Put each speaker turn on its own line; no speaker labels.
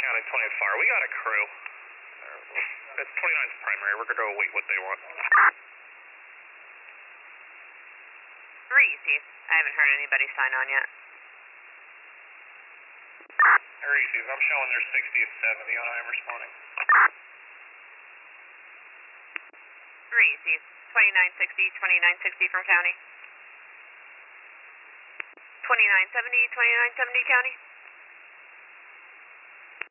County 24. We got a crew. It's 29's primary. We're going to await what they want.
3, Chief. I haven't heard anybody sign on yet.
Reese's, I'm showing they're 60 and 70 on I'm responding.
3, Chief. 2960, 2960 from County. 2970, 2970 County.